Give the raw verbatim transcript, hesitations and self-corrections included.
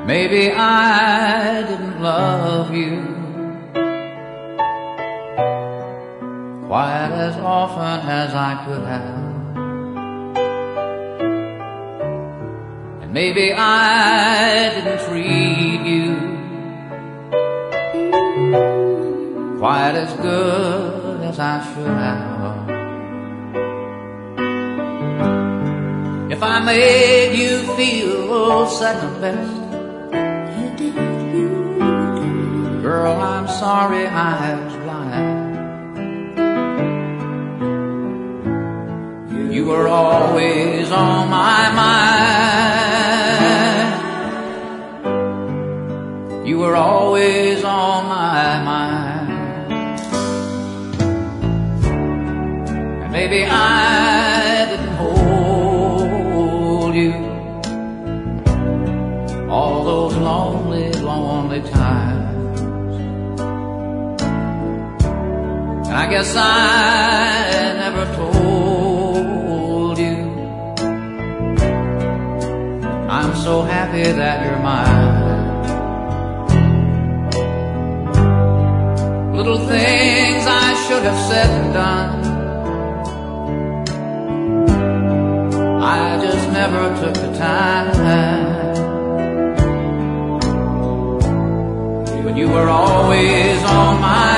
Maybe I didn't love you quite as often as I could have. And maybe I didn't treat you quite as good as I should have. If I made you feel second best, girl, I'm sorry I was blind. You were always on my mind. You were always on my mind. And maybe I didn't hold you all those lonely, lonely times. I guess I never told you I'm so happy that you're mine. Little things I should have said and done, I just never took the time. But you were always on my